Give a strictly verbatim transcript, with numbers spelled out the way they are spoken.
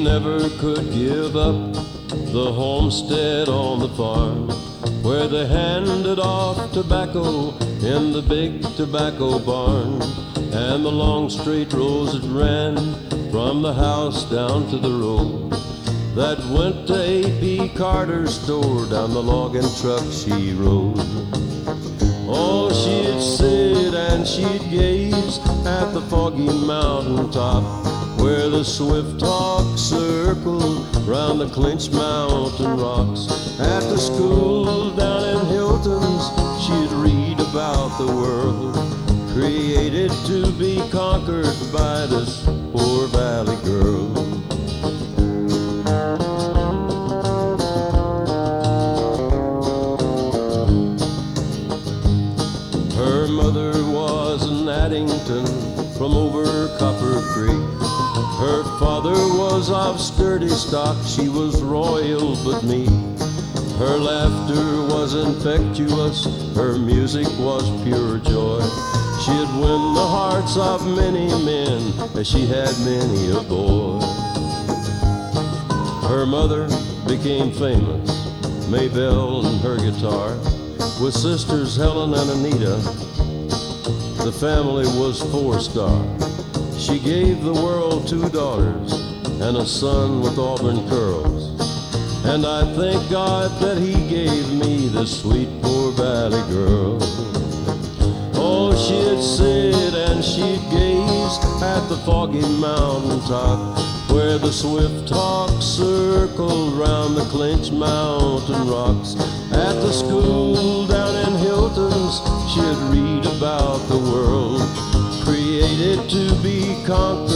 never could give up the homestead on the farm, where they handed off tobacco in the big tobacco barn, and the long straight rows that ran from the house down to the road that went to A P Carter's store. Down the logging truck she rode. Oh, she'd sit and she'd gaze at the foggy mountain top, where the Swift Hawk circled round the Clinch Mountain rocks. At the school down in Hilton's, she'd read about the world created to be conquered by this poor valley girl. Her mother was an Addington from over Copper Creek. Her father was of sturdy stock, she was royal but meek. Her laughter was infectious, her music was pure joy. She'd win the hearts of many men, as she had many a boy. Her mother became famous, Maybelle and her guitar, with sisters Helen and Anita. The family was four-star. She gave the world two daughters and a son with auburn curls. And I thank God that he gave me this sweet poor valley girl. Oh, she'd sit and she'd gaze at the foggy mountain top, where the Swift Hawk circled round the Clinch Mountain rocks. At the school down in Hilton's, she'd read about the world created to be conquered